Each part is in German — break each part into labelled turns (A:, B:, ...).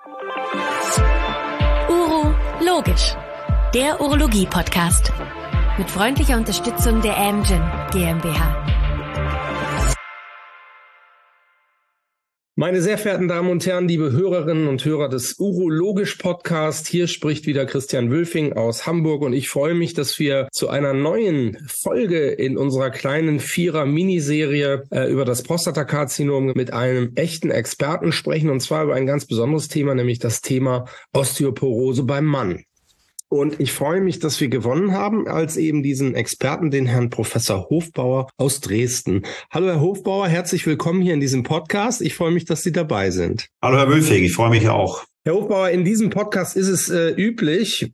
A: Urologisch, der Urologie-Podcast. Mit freundlicher Unterstützung der Amgen GmbH.
B: Meine sehr verehrten Damen und Herren, liebe Hörerinnen und Hörer des Urologisch-Podcast, hier spricht wieder Christian Wülfing aus Hamburg und ich freue mich, dass wir zu einer neuen Folge in unserer kleinen Vierer-Miniserie über das Prostatakarzinom mit einem echten Experten sprechen, und zwar über ein ganz besonderes Thema, nämlich das Thema Osteoporose beim Mann. Und ich freue mich, dass wir gewonnen haben als eben diesen Experten, den Herrn Professor Hofbauer aus Dresden. Hallo Herr Hofbauer, herzlich willkommen hier in diesem Podcast. Ich freue mich, dass Sie dabei sind.
C: Hallo Herr Wülfing, ich freue mich auch.
B: Herr Hofbauer, in diesem Podcast ist es üblich,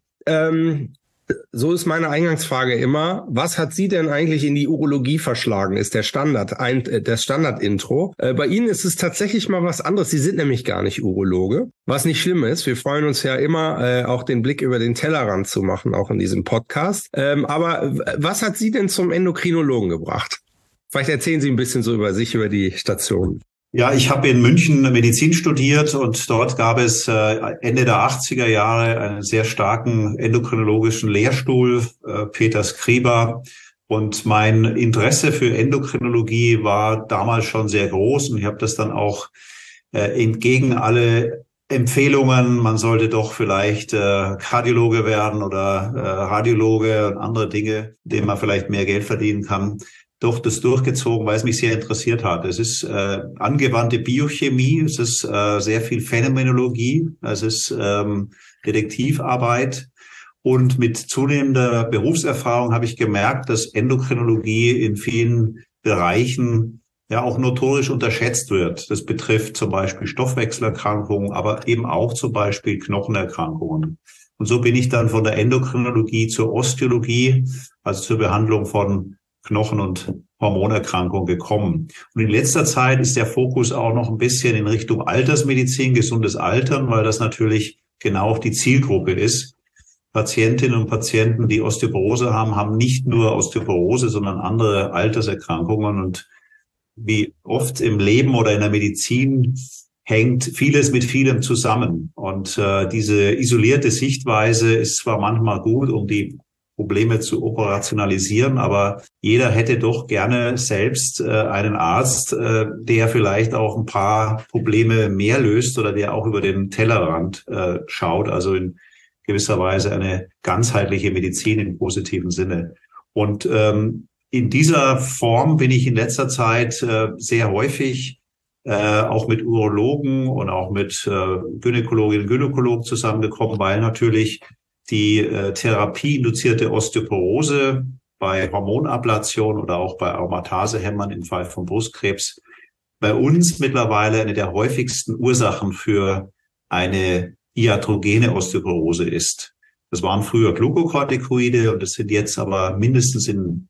B: so ist meine Eingangsfrage immer, was hat Sie denn eigentlich in die Urologie verschlagen, ist der Standard-Intro. Bei Ihnen ist es tatsächlich mal was anderes. Sie sind nämlich gar nicht Urologe, was nicht schlimm ist. Wir freuen uns ja immer, auch den Blick über den Tellerrand zu machen, auch in diesem Podcast. Aber was hat Sie denn zum Endokrinologen gebracht? Vielleicht erzählen Sie ein bisschen so über sich, über die Station.
C: Ja, ich habe in München Medizin studiert und dort gab es Ende der 80er Jahre einen sehr starken endokrinologischen Lehrstuhl, Peter Skriba. Und mein Interesse für Endokrinologie war damals schon sehr groß und ich habe das dann auch entgegen alle Empfehlungen, man sollte doch vielleicht Kardiologe werden oder Radiologe und andere Dinge, denen man vielleicht mehr Geld verdienen kann, doch das durchgezogen, weil es mich sehr interessiert hat. Es ist angewandte Biochemie, es ist sehr viel Phänomenologie, es ist Detektivarbeit. Und mit zunehmender Berufserfahrung habe ich gemerkt, dass Endokrinologie in vielen Bereichen ja auch notorisch unterschätzt wird. Das betrifft zum Beispiel Stoffwechselerkrankungen, aber eben auch zum Beispiel Knochenerkrankungen. Und so bin ich dann von der Endokrinologie zur Osteologie, also zur Behandlung von Knochen- und Hormonerkrankungen gekommen. Und in letzter Zeit ist der Fokus auch noch ein bisschen in Richtung Altersmedizin, gesundes Altern, weil das natürlich genau auch die Zielgruppe ist. Patientinnen und Patienten, die Osteoporose haben, haben nicht nur Osteoporose, sondern andere Alterserkrankungen. Und wie oft im Leben oder in der Medizin hängt vieles mit vielem zusammen. Und diese isolierte Sichtweise ist zwar manchmal gut, um die Probleme zu operationalisieren, aber jeder hätte doch gerne selbst einen Arzt, der vielleicht auch ein paar Probleme mehr löst oder der auch über den Tellerrand schaut, also in gewisser Weise eine ganzheitliche Medizin im positiven Sinne. Und in dieser Form bin ich in letzter Zeit sehr häufig auch mit Urologen und auch mit Gynäkologinnen und Gynäkologen zusammengekommen, weil natürlich die therapieinduzierte Osteoporose bei Hormonablation oder auch bei Aromatasehämmern im Fall von Brustkrebs bei uns mittlerweile eine der häufigsten Ursachen für eine iatrogene Osteoporose ist. Das waren früher Glukokortikoide und das sind jetzt aber mindestens in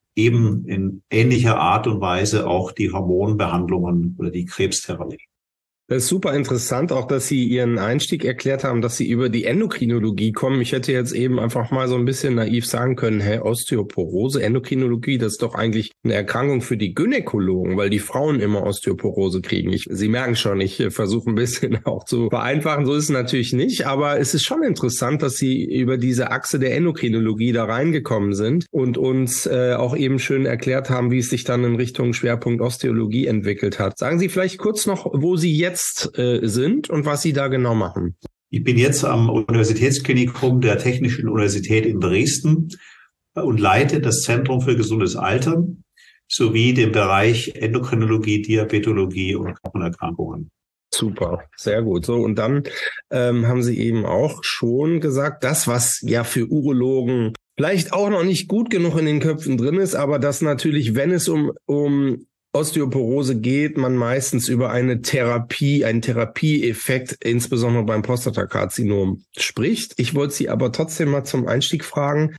C: ähnlicher Art und Weise auch die Hormonbehandlungen oder die Krebstherapie.
B: Das ist super interessant, auch dass Sie Ihren Einstieg erklärt haben, dass Sie über die Endokrinologie kommen. Ich hätte jetzt eben einfach mal so ein bisschen naiv sagen können, Osteoporose, Endokrinologie, das ist doch eigentlich eine Erkrankung für die Gynäkologen, weil die Frauen immer Osteoporose kriegen. Sie merken schon, ich versuche ein bisschen auch zu vereinfachen, so ist es natürlich nicht, aber es ist schon interessant, dass Sie über diese Achse der Endokrinologie da reingekommen sind und uns auch eben schön erklärt haben, wie es sich dann in Richtung Schwerpunkt Osteologie entwickelt hat. Sagen Sie vielleicht kurz noch, wo Sie jetzt sind und was Sie da genau machen.
C: Ich bin jetzt am Universitätsklinikum der Technischen Universität in Dresden und leite das Zentrum für gesundes Altern sowie den Bereich Endokrinologie, Diabetologie und Knochenerkrankungen.
B: Super, sehr gut. So, und dann haben Sie eben auch schon gesagt, das, was ja für Urologen vielleicht auch noch nicht gut genug in den Köpfen drin ist, aber dass natürlich, wenn es um Osteoporose geht, man meistens über einen Therapieeffekt, insbesondere beim Prostatakarzinom, spricht. Ich wollte Sie aber trotzdem mal zum Einstieg fragen,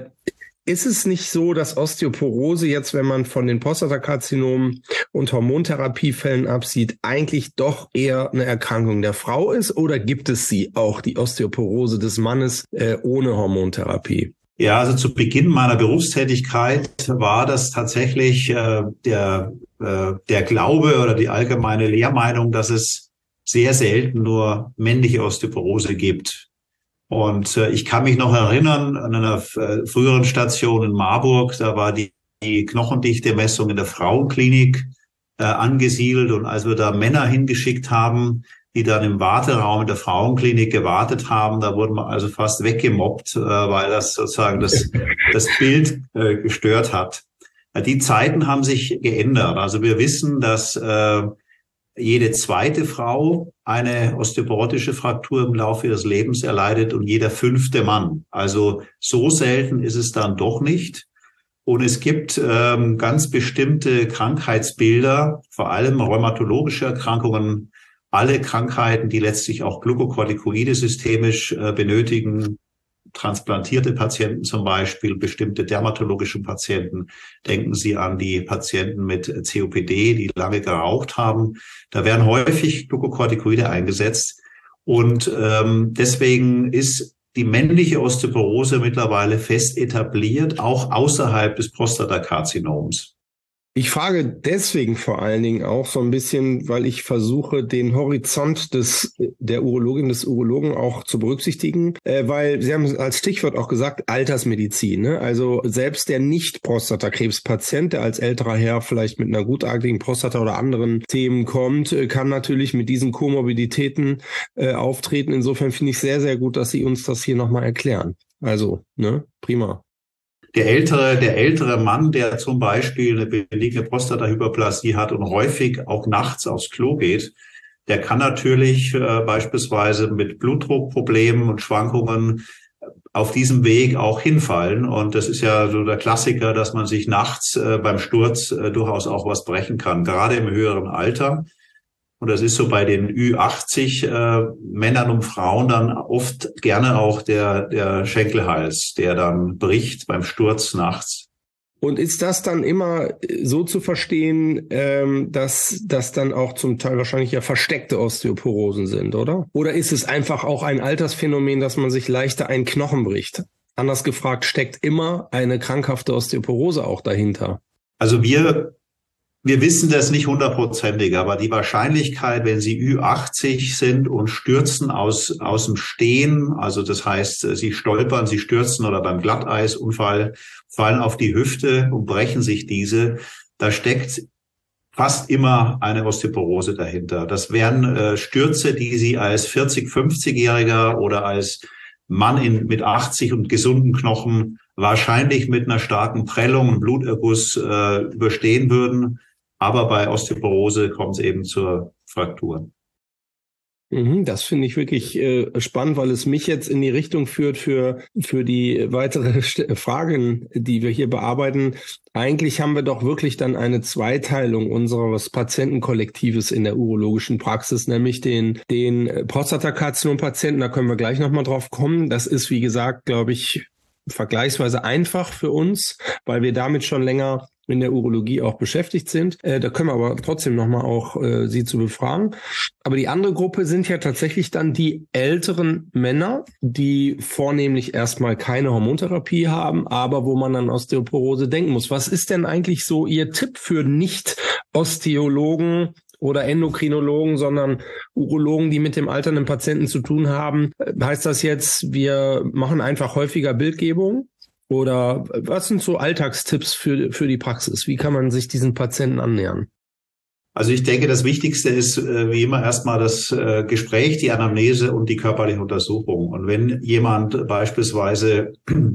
B: ist es nicht so, dass Osteoporose jetzt, wenn man von den Prostatakarzinom und Hormontherapiefällen absieht, eigentlich doch eher eine Erkrankung der Frau ist? Oder gibt es sie auch, die Osteoporose des Mannes, ohne Hormontherapie?
C: Ja, also zu Beginn meiner Berufstätigkeit war das tatsächlich der Glaube oder die allgemeine Lehrmeinung, dass es sehr selten nur männliche Osteoporose gibt. Und ich kann mich noch erinnern, an einer früheren Station in Marburg, da war die Knochendichte-Messung in der Frauenklinik angesiedelt. Und als wir da Männer hingeschickt haben, die dann im Warteraum in der Frauenklinik gewartet haben, da wurden wir also fast weggemobbt, weil das sozusagen das Bild gestört hat. Die Zeiten haben sich geändert. Also wir wissen, dass jede zweite Frau eine osteoporotische Fraktur im Laufe ihres Lebens erleidet und jeder 5. Mann. Also so selten ist es dann doch nicht. Und es gibt ganz bestimmte Krankheitsbilder, vor allem rheumatologische Erkrankungen, alle Krankheiten, die letztlich auch Glucocorticoide systemisch benötigen, transplantierte Patienten zum Beispiel, bestimmte dermatologische Patienten. Denken Sie an die Patienten mit COPD, die lange geraucht haben. Da werden häufig Glucocorticoide eingesetzt. Und deswegen ist die männliche Osteoporose mittlerweile fest etabliert, auch außerhalb des Prostatakarzinoms.
B: Ich frage deswegen vor allen Dingen auch so ein bisschen, weil ich versuche, den Horizont der Urologin, des Urologen auch zu berücksichtigen, weil Sie haben als Stichwort auch gesagt, Altersmedizin, ne? Also selbst der Nicht-Prostatakrebspatient, der als älterer Herr vielleicht mit einer gutartigen Prostata oder anderen Themen kommt, kann natürlich mit diesen Komorbiditäten auftreten. Insofern finde ich sehr, sehr gut, dass Sie uns das hier nochmal erklären. Also, ne, prima.
C: Der ältere Mann, der zum Beispiel eine benigne Prostatahyperplasie hat und häufig auch nachts aufs Klo geht, der kann natürlich beispielsweise mit Blutdruckproblemen und Schwankungen auf diesem Weg auch hinfallen. Und das ist ja so der Klassiker, dass man sich nachts beim Sturz durchaus auch was brechen kann, gerade im höheren Alter. Und das ist so bei den Ü80 Männern und Frauen dann oft gerne auch der Schenkelhals, der dann bricht beim Sturz nachts.
B: Und ist das dann immer so zu verstehen, dass das dann auch zum Teil wahrscheinlich ja versteckte Osteoporosen sind, oder? Oder ist es einfach auch ein Altersphänomen, dass man sich leichter einen Knochen bricht? Anders gefragt, steckt immer eine krankhafte Osteoporose auch dahinter?
C: Also wir wissen das nicht 100%ig, aber die Wahrscheinlichkeit, wenn Sie Ü80 sind und stürzen aus dem Stehen, also das heißt, Sie stolpern, Sie stürzen oder beim Glatteisunfall fallen auf die Hüfte und brechen sich diese, da steckt fast immer eine Osteoporose dahinter. Das wären Stürze, die Sie als 40-, 50-Jähriger oder als Mann mit 80 und gesunden Knochen wahrscheinlich mit einer starken Prellung und Bluterguss überstehen würden. Aber bei Osteoporose kommt es eben zur Fraktur.
B: Das finde ich wirklich spannend, weil es mich jetzt in die Richtung führt für die weitere Fragen, die wir hier bearbeiten. Eigentlich haben wir doch wirklich dann eine Zweiteilung unseres Patientenkollektives in der urologischen Praxis, nämlich den Prostatakarzinom-Patienten. Da können wir gleich nochmal drauf kommen. Das ist, wie gesagt, glaube ich, vergleichsweise einfach für uns, weil wir damit schon länger in der Urologie auch beschäftigt sind. Da können wir aber trotzdem nochmal auch Sie zu befragen. Aber die andere Gruppe sind ja tatsächlich dann die älteren Männer, die vornehmlich erstmal keine Hormontherapie haben, aber wo man an Osteoporose denken muss. Was ist denn eigentlich so Ihr Tipp für Nicht-Osteologen oder Endokrinologen, sondern Urologen, die mit dem alternden Patienten zu tun haben? Heißt das jetzt, wir machen einfach häufiger Bildgebung? Oder was sind so Alltagstipps für die Praxis? Wie kann man sich diesen Patienten annähern?
C: Also ich denke, das Wichtigste ist wie immer erstmal das Gespräch, die Anamnese und die körperliche Untersuchung. Und wenn jemand beispielsweise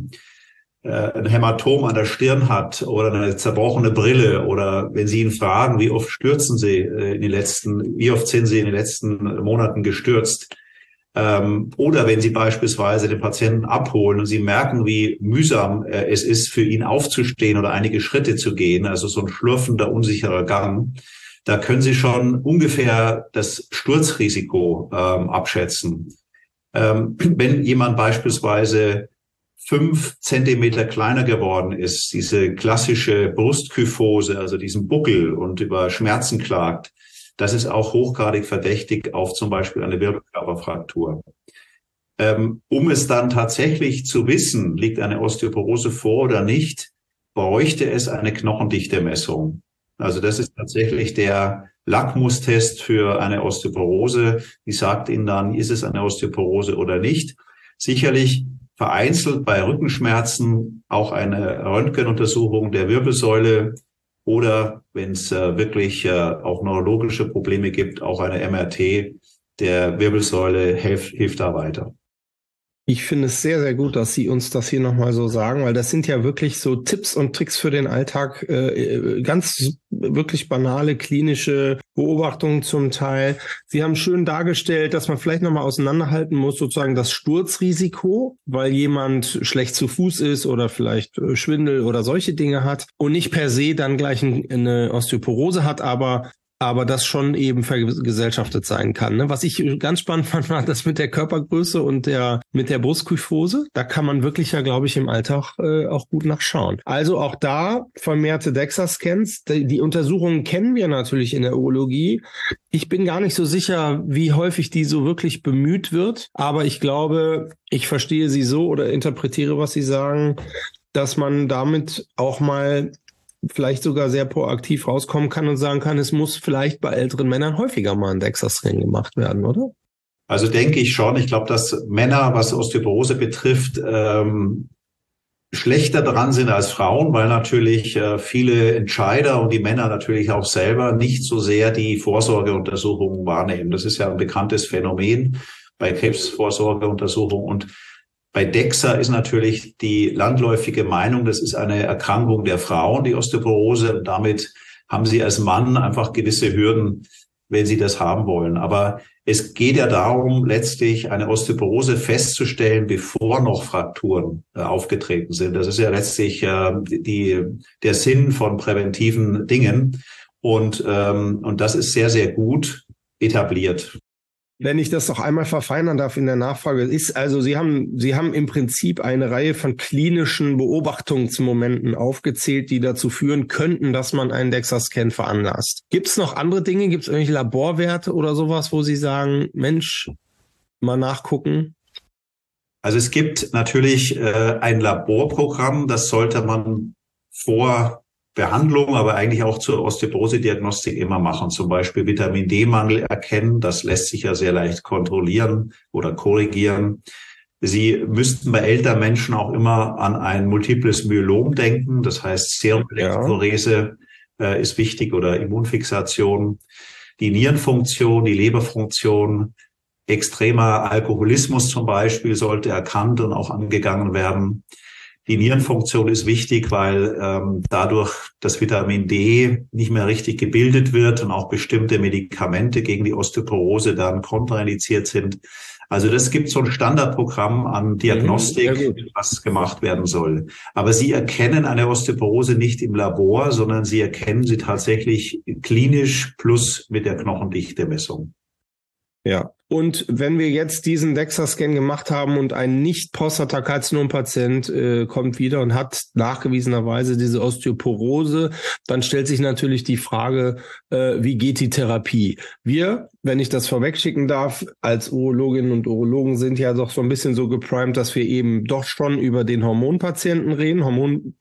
C: ein Hämatom an der Stirn hat oder eine zerbrochene Brille oder wenn Sie ihn fragen, wie oft sind Sie in den letzten Monaten gestürzt? Oder wenn Sie beispielsweise den Patienten abholen und Sie merken, wie mühsam es ist, für ihn aufzustehen oder einige Schritte zu gehen, also so ein schlurfender, unsicherer Gang, da können Sie schon ungefähr das Sturzrisiko abschätzen. Wenn jemand beispielsweise 5 Zentimeter kleiner geworden ist, diese klassische Brustkyphose, also diesen Buckel und über Schmerzen klagt, das ist auch hochgradig verdächtig auf zum Beispiel eine Wirbelkörperfraktur. Um es dann tatsächlich zu wissen, liegt eine Osteoporose vor oder nicht, bräuchte es eine Knochendichte-Messung. Also das ist tatsächlich der Lackmustest für eine Osteoporose. Die sagt Ihnen dann, ist es eine Osteoporose oder nicht. Sicherlich vereinzelt bei Rückenschmerzen auch eine Röntgenuntersuchung der Wirbelsäule oder wenn es wirklich auch neurologische Probleme gibt, auch eine MRT der Wirbelsäule hilft da weiter.
B: Ich finde es sehr, sehr gut, dass Sie uns das hier nochmal so sagen, weil das sind ja wirklich so Tipps und Tricks für den Alltag, ganz wirklich banale klinische Beobachtungen zum Teil. Sie haben schön dargestellt, dass man vielleicht nochmal auseinanderhalten muss, sozusagen das Sturzrisiko, weil jemand schlecht zu Fuß ist oder vielleicht Schwindel oder solche Dinge hat und nicht per se dann gleich eine Osteoporose hat, aber das schon eben vergesellschaftet sein kann. Ne? Was ich ganz spannend fand, war das mit der Körpergröße und mit der Brustkyphose. Da kann man wirklich ja, glaube ich, im Alltag auch gut nachschauen. Also auch da vermehrte DEXA-Scans. Die Untersuchungen kennen wir natürlich in der Urologie. Ich bin gar nicht so sicher, wie häufig die so wirklich bemüht wird. Aber ich glaube, ich verstehe Sie so oder interpretiere, was Sie sagen, dass man damit auch mal vielleicht sogar sehr proaktiv rauskommen kann und sagen kann, es muss vielleicht bei älteren Männern häufiger mal ein DEXA-Scan gemacht werden, oder?
C: Also denke ich schon. Ich glaube, dass Männer, was Osteoporose betrifft, schlechter dran sind als Frauen, weil natürlich viele Entscheider und die Männer natürlich auch selber nicht so sehr die Vorsorgeuntersuchungen wahrnehmen. Das ist ja ein bekanntes Phänomen bei Krebsvorsorgeuntersuchungen. Und bei DEXA ist natürlich die landläufige Meinung, das ist eine Erkrankung der Frauen, die Osteoporose. Und damit haben sie als Mann einfach gewisse Hürden, wenn sie das haben wollen. Aber es geht ja darum, letztlich eine Osteoporose festzustellen, bevor noch Frakturen aufgetreten sind. Das ist ja letztlich der Sinn von präventiven Dingen. Und das ist sehr, sehr gut etabliert.
B: Wenn ich das noch einmal verfeinern darf in der Nachfrage, ist also, Sie haben im Prinzip eine Reihe von klinischen Beobachtungsmomenten aufgezählt, die dazu führen könnten, dass man einen DEXA-Scan veranlasst. Gibt es noch andere Dinge? Gibt es irgendwelche Laborwerte oder sowas, wo Sie sagen, Mensch, mal nachgucken?
C: Also es gibt natürlich ein Laborprogramm, das sollte man vor Behandlung, aber eigentlich auch zur Osteoporose-Diagnostik immer machen. Zum Beispiel Vitamin-D-Mangel erkennen. Das lässt sich ja sehr leicht kontrollieren oder korrigieren. Sie müssten bei älteren Menschen auch immer an ein multiples Myelom denken. Das heißt, Serumelektrophorese ist wichtig oder Immunfixation. Die Nierenfunktion, die Leberfunktion, extremer Alkoholismus zum Beispiel sollte erkannt und auch angegangen werden. Die Nierenfunktion ist wichtig, weil dadurch das Vitamin D nicht mehr richtig gebildet wird und auch bestimmte Medikamente gegen die Osteoporose dann kontraindiziert sind. Also das gibt so ein Standardprogramm an Diagnostik, was gemacht werden soll. Aber Sie erkennen eine Osteoporose nicht im Labor, sondern Sie erkennen sie tatsächlich klinisch plus mit der Knochendichte-Messung.
B: Ja. Und wenn wir jetzt diesen DEXA-Scan gemacht haben und ein Nicht-Prostatakarzinom-Patient kommt wieder und hat nachgewiesenerweise diese Osteoporose, dann stellt sich natürlich die Frage, wie geht die Therapie? Wir, wenn ich das vorwegschicken darf, als Urologinnen und Urologen sind ja doch so ein bisschen so geprimed, dass wir eben doch schon über den Hormonpatienten reden,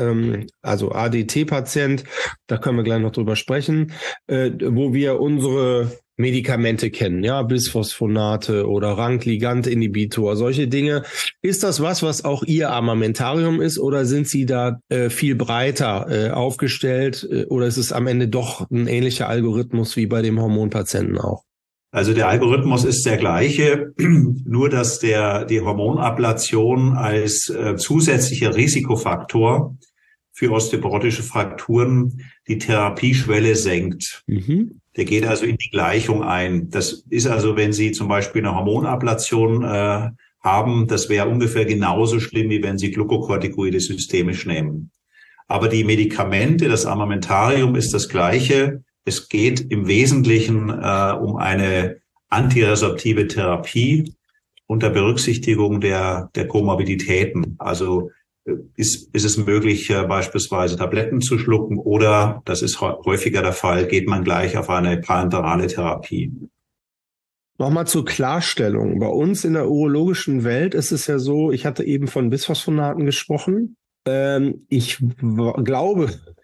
B: also ADT-Patient, da können wir gleich noch drüber sprechen, wo wir unsere Medikamente kennen, ja, Bisphosphonate oder Rank-Ligand-Inhibitor, solche Dinge. Ist das was auch Ihr Armamentarium ist oder sind Sie da viel breiter aufgestellt oder ist es am Ende doch ein ähnlicher Algorithmus wie bei dem Hormonpatienten auch?
C: Also der Algorithmus ist der gleiche, nur dass die Hormonablation als zusätzlicher Risikofaktor für osteoporotische Frakturen die Therapieschwelle senkt. Mhm. Der geht also in die Gleichung ein. Das ist also, wenn Sie zum Beispiel eine Hormonablation haben, das wäre ungefähr genauso schlimm, wie wenn Sie Glukokortikoide systemisch nehmen. Aber die Medikamente, das Armamentarium ist das gleiche. Es geht im Wesentlichen um eine antiresorptive Therapie unter Berücksichtigung der Komorbiditäten. Also ist es möglich, beispielsweise Tabletten zu schlucken oder, das ist häufiger der Fall, geht man gleich auf eine parenterale Therapie.
B: Nochmal zur Klarstellung. Bei uns in der urologischen Welt ist es ja so, ich hatte eben von Bisphosphonaten gesprochen. Ich glaube,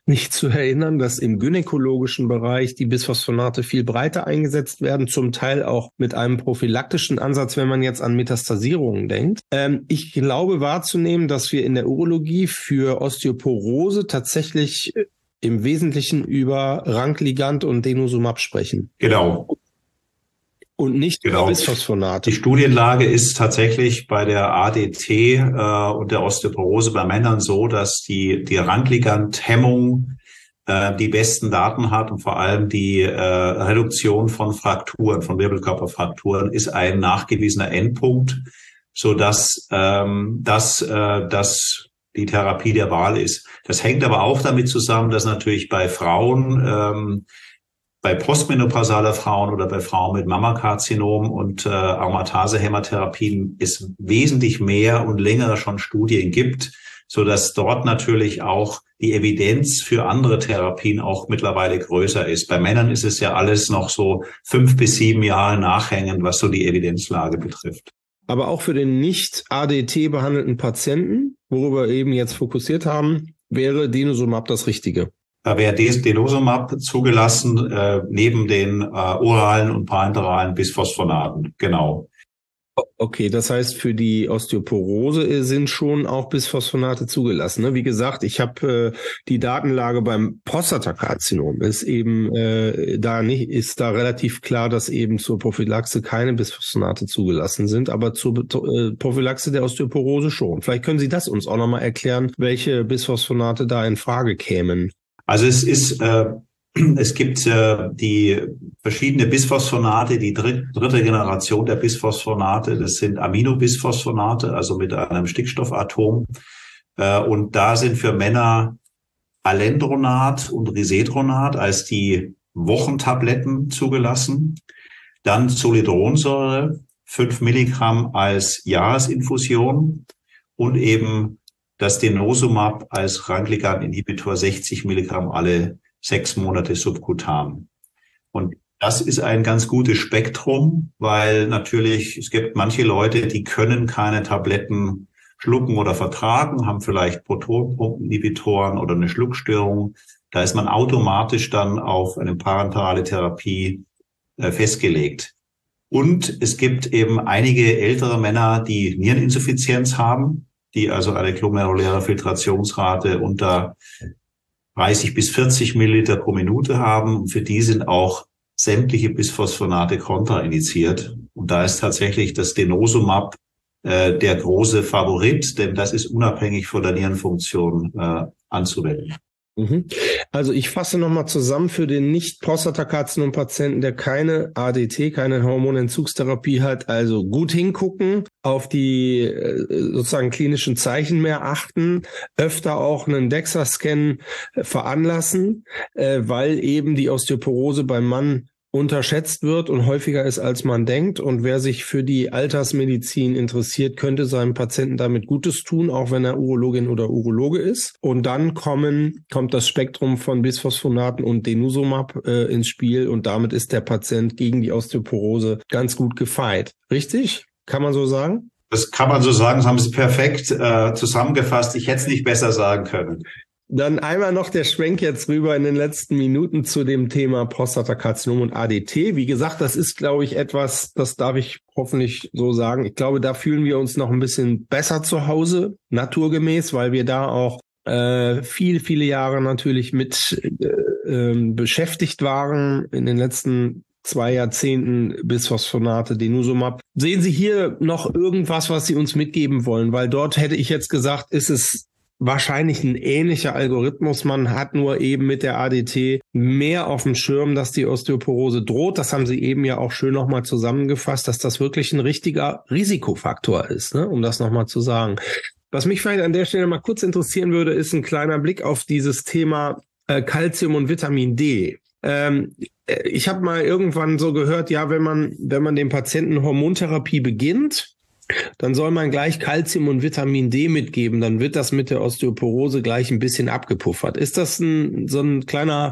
B: mich zu erinnern, dass im gynäkologischen Bereich die Bisphosphonate viel breiter eingesetzt werden, zum Teil auch mit einem prophylaktischen Ansatz, wenn man jetzt an Metastasierungen denkt. Ich glaube wahrzunehmen, dass wir in der Urologie für Osteoporose tatsächlich im Wesentlichen über Rankligand und Denosumab sprechen.
C: Genau.
B: Und nicht über Bisphosphonate.
C: Die Studienlage ist tatsächlich bei der ADT und der Osteoporose bei Männern so, dass die Rankligand-Hemmung die besten Daten hat und vor allem die Reduktion von Frakturen, von Wirbelkörperfrakturen ist ein nachgewiesener Endpunkt, sodass das die Therapie der Wahl ist. Das hängt aber auch damit zusammen, dass natürlich bei Frauen bei postmenopausaler Frauen oder bei Frauen mit Mammakarzinom und Aromatase-Hämotherapien es wesentlich mehr und längere schon Studien gibt, so dass dort natürlich auch die Evidenz für andere Therapien auch mittlerweile größer ist. Bei Männern ist es ja alles noch so 5 bis 7 Jahre nachhängend, was so die Evidenzlage betrifft.
B: Aber auch für den nicht ADT behandelten Patienten, worüber wir eben jetzt fokussiert haben, wäre Denosumab das Richtige.
C: Da wäre Denosumab zugelassen, neben den oralen und parenteralen Bisphosphonaten. Genau.
B: Okay, das heißt, für die Osteoporose sind schon auch Bisphosphonate zugelassen. Ne? Wie gesagt, ich habe die Datenlage beim Prostatakarzinom ist eben ist da relativ klar, dass eben zur Prophylaxe keine Bisphosphonate zugelassen sind, aber zur Prophylaxe der Osteoporose schon. Vielleicht können Sie das uns auch nochmal erklären, welche Bisphosphonate da in Frage kämen.
C: Also es gibt die verschiedene Bisphosphonate, die dritte Generation der Bisphosphonate, das sind Aminobisphosphonate, also mit einem Stickstoffatom. Und da sind für Männer Alendronat und Risedronat als die Wochentabletten zugelassen. Dann Zoledronsäure, 5 Milligramm als Jahresinfusion und eben das Denosumab als Rankligand-Inhibitor 60 Milligramm alle 6 Monate subkutan. Und das ist ein ganz gutes Spektrum, weil natürlich es gibt manche Leute, die können keine Tabletten schlucken oder vertragen, haben vielleicht Protonpumpeninhibitoren oder eine Schluckstörung. Da ist man automatisch dann auf eine parenterale Therapie festgelegt. Und es gibt eben einige ältere Männer, die Niereninsuffizienz haben, die also eine glomeruläre Filtrationsrate unter 30 bis 40 Milliliter pro Minute haben. Und für die sind auch sämtliche Bisphosphonate kontraindiziert. Und da ist tatsächlich das Denosumab der große Favorit, denn das ist unabhängig von der Nierenfunktion anzuwenden.
B: Also ich fasse nochmal zusammen für den Nicht-Prostatakarzinom-Patienten, der keine ADT, keine Hormonentzugstherapie hat, also gut hingucken, auf die sozusagen klinischen Zeichen mehr achten, öfter auch einen DEXA-Scan veranlassen, weil eben die Osteoporose beim Mann unterschätzt wird und häufiger ist, als man denkt. Und wer sich für die Altersmedizin interessiert, könnte seinem Patienten damit Gutes tun, auch wenn er Urologin oder Urologe ist. Und dann kommt das Spektrum von Bisphosphonaten und Denosumab ins Spiel und damit ist der Patient gegen die Osteoporose ganz gut gefeit. Richtig? Kann man so sagen?
C: Das kann man so sagen, das haben Sie perfekt zusammengefasst. Ich hätte es nicht besser sagen können.
B: Dann einmal noch der Schwenk jetzt rüber in den letzten Minuten zu dem Thema Prostatakarzinom und ADT. Wie gesagt, das ist, glaube ich, etwas, das darf ich hoffentlich so sagen. Ich glaube, da fühlen wir uns noch ein bisschen besser zu Hause, naturgemäß, weil wir da auch viele Jahre natürlich mit beschäftigt waren in den letzten 2 Jahrzehnten Bisphosphonate, Denosumab. Sehen Sie hier noch irgendwas, was Sie uns mitgeben wollen? Weil dort hätte ich jetzt gesagt, ist es wahrscheinlich ein ähnlicher Algorithmus. Man hat nur eben mit der ADT mehr auf dem Schirm, dass die Osteoporose droht. Das haben Sie eben ja auch schön nochmal zusammengefasst, dass das wirklich ein richtiger Risikofaktor ist, ne? Um das nochmal zu sagen. Was mich vielleicht an der Stelle mal kurz interessieren würde, ist ein kleiner Blick auf dieses Thema Calcium und Vitamin D. Ich habe mal irgendwann so gehört, ja, wenn man dem Patienten Hormontherapie beginnt, dann soll man gleich Calcium und Vitamin D mitgeben, dann wird das mit der Osteoporose gleich ein bisschen abgepuffert. Ist das so ein kleiner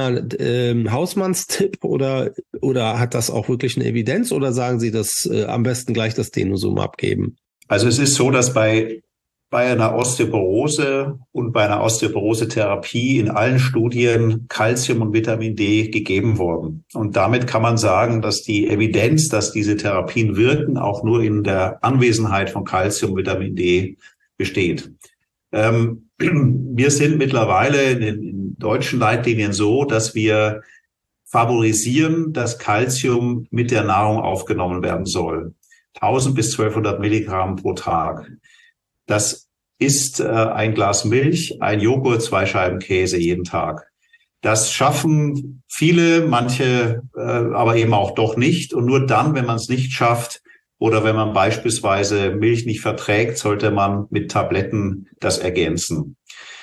B: Hausmannstipp oder hat das auch wirklich eine Evidenz oder sagen Sie, dass am besten gleich das Denosumab geben?
C: Also es ist so, dass bei bei einer Osteoporose und bei einer Osteoporose-Therapie in allen Studien Calcium und Vitamin D gegeben worden. Und damit kann man sagen, dass die Evidenz, dass diese Therapien wirken, auch nur in der Anwesenheit von Calcium und Vitamin D besteht. Wir sind mittlerweile in den deutschen Leitlinien so, dass wir favorisieren, dass Calcium mit der Nahrung aufgenommen werden soll. 1000 bis 1200 Milligramm pro Tag. Das ist ein Glas Milch, ein Joghurt, 2 Scheiben Käse jeden Tag. Das schaffen viele, manche aber eben auch doch nicht. Und nur dann, wenn man es nicht schafft oder wenn man beispielsweise Milch nicht verträgt, sollte man mit Tabletten das ergänzen.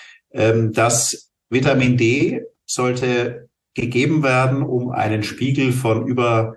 C: Das Vitamin D sollte gegeben werden, um einen Spiegel von über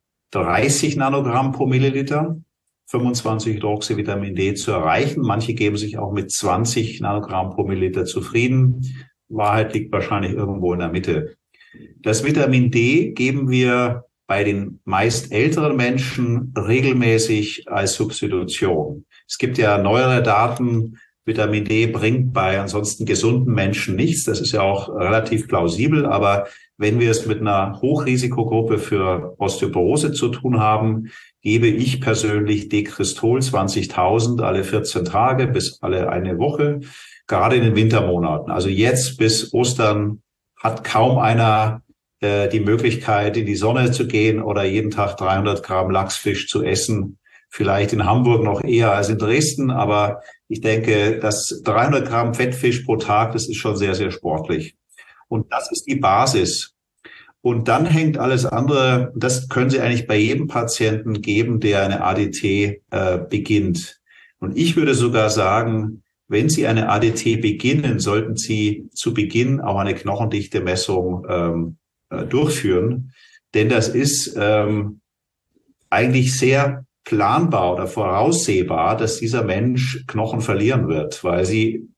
C: 30 Nanogramm pro Milliliter, 25 Hydroxyvitamin D zu erreichen. Manche geben sich auch mit 20 Nanogramm pro Milliliter zufrieden. Wahrheit liegt wahrscheinlich irgendwo in der Mitte. Das Vitamin D geben wir bei den meist älteren Menschen regelmäßig als Substitution. Es gibt ja neuere Daten, Vitamin D bringt bei ansonsten gesunden Menschen nichts. Das ist ja auch relativ plausibel, aber wenn wir es mit einer Hochrisikogruppe für Osteoporose zu tun haben, gebe ich persönlich Dekristol 20.000 alle 14 Tage bis alle eine Woche, gerade in den Wintermonaten. Also jetzt bis Ostern hat kaum einer die Möglichkeit, in die Sonne zu gehen oder jeden Tag 300 Gramm Lachsfisch zu essen. Vielleicht in Hamburg noch eher als in Dresden, aber ich denke, das 300 Gramm Fettfisch pro Tag, das ist schon sehr, sehr sportlich. Und das ist die Basis. Und dann hängt alles andere, das können Sie eigentlich bei jedem Patienten geben, der eine ADT beginnt. Und ich würde sogar sagen, wenn Sie eine ADT beginnen, sollten Sie zu Beginn auch eine Knochendichte-Messung durchführen. Denn das ist eigentlich sehr planbar oder voraussehbar, dass dieser Mensch Knochen verlieren wird, weil sie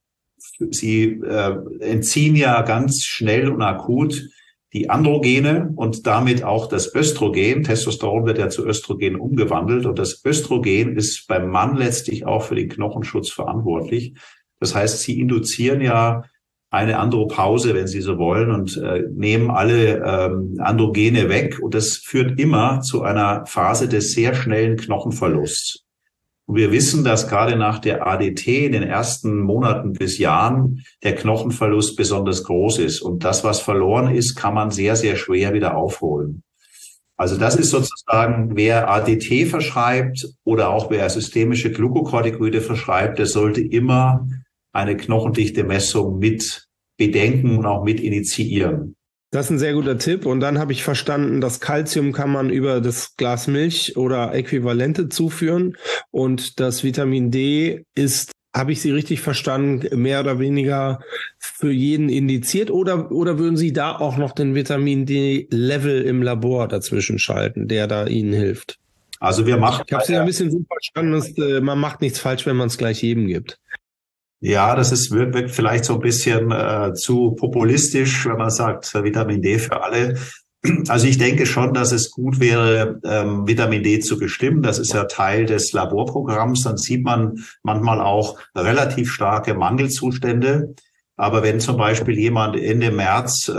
C: entziehen ja ganz schnell und akut die Androgene und damit auch das Östrogen. Testosteron wird ja zu Östrogen umgewandelt und das Östrogen ist beim Mann letztlich auch für den Knochenschutz verantwortlich. Das heißt, sie induzieren ja eine Andropause, wenn Sie so wollen, und nehmen alle Androgene weg. Und das führt immer zu einer Phase des sehr schnellen Knochenverlusts. Und wir wissen, dass gerade nach der ADT in den ersten Monaten bis Jahren der Knochenverlust besonders groß ist. Und das, was verloren ist, kann man sehr, sehr schwer wieder aufholen. Also das ist sozusagen, wer ADT verschreibt oder auch wer systemische Glucocorticoide verschreibt, der sollte immer eine Knochendichte-Messung mit bedenken und auch mit initiieren.
B: Das ist ein sehr guter Tipp. Und dann habe ich verstanden, das Calcium kann man über das Glas Milch oder Äquivalente zuführen. Und das Vitamin D ist, habe ich Sie richtig verstanden, mehr oder weniger für jeden indiziert? Oder würden Sie da auch noch den Vitamin D-Level im Labor dazwischen schalten, der da Ihnen hilft?
C: Also wir machen...
B: Ich habe Sie ein bisschen so verstanden, man macht nichts falsch, wenn man es gleich jedem gibt.
C: Ja, das wirkt vielleicht so ein bisschen zu populistisch, wenn man sagt, Vitamin D für alle. Also ich denke schon, dass es gut wäre, Vitamin D zu bestimmen. Das ist ja Teil des Laborprogramms. Dann sieht man manchmal auch relativ starke Mangelzustände. Aber wenn zum Beispiel jemand Ende März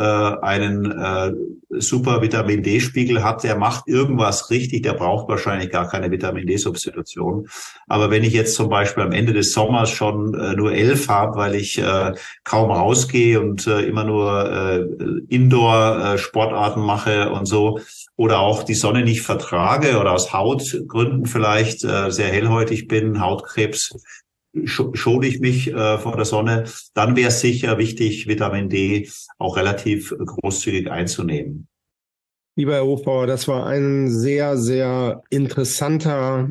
C: einen super Vitamin D-Spiegel hat, der macht irgendwas richtig, der braucht wahrscheinlich gar keine Vitamin D-Substitution. Aber wenn ich jetzt zum Beispiel am Ende des Sommers schon nur 11 habe, weil ich kaum rausgehe und immer nur Indoor-Sportarten mache und so, oder auch die Sonne nicht vertrage oder aus Hautgründen vielleicht sehr hellhäutig bin, Hautkrebs, schone ich mich vor der Sonne, dann wäre es sicher wichtig, Vitamin D auch relativ großzügig einzunehmen.
B: Lieber Herr Hofbauer, das war ein sehr, sehr interessanter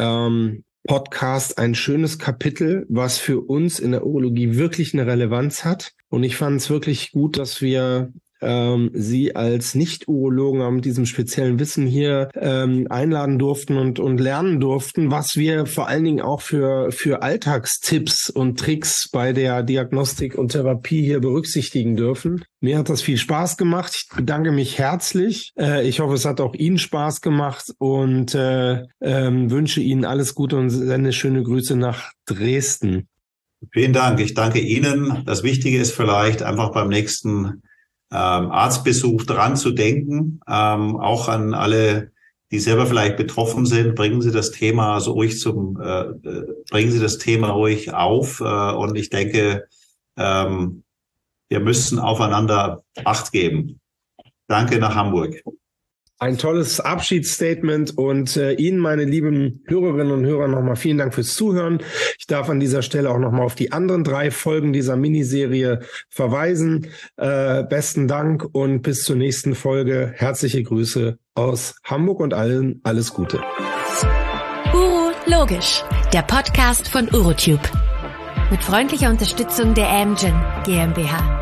B: Podcast, ein schönes Kapitel, was für uns in der Urologie wirklich eine Relevanz hat. Und ich fand es wirklich gut, dass wir Sie als Nicht-Urologen mit diesem speziellen Wissen hier einladen durften und lernen durften, was wir vor allen Dingen auch für Alltagstipps und Tricks bei der Diagnostik und Therapie hier berücksichtigen dürfen. Mir hat das viel Spaß gemacht. Ich bedanke mich herzlich. Ich hoffe, es hat auch Ihnen Spaß gemacht und wünsche Ihnen alles Gute und sende schöne Grüße nach Dresden.
C: Vielen Dank. Ich danke Ihnen. Das Wichtige ist vielleicht einfach beim nächsten Arztbesuch dran zu denken, auch an alle, die selber vielleicht betroffen sind. Bringen Sie das Thema ruhig auf. Und ich denke, wir müssen aufeinander Acht geben. Danke nach Hamburg.
B: Ein tolles Abschiedsstatement und Ihnen, meine lieben Hörerinnen und Hörer, nochmal vielen Dank fürs Zuhören. Ich darf an dieser Stelle auch nochmal auf die anderen 3 Folgen dieser Miniserie verweisen. Besten Dank und bis zur nächsten Folge. Herzliche Grüße aus Hamburg und allen alles Gute.
A: Urologisch, der Podcast von Urotube. Mit freundlicher Unterstützung der Amgen GmbH.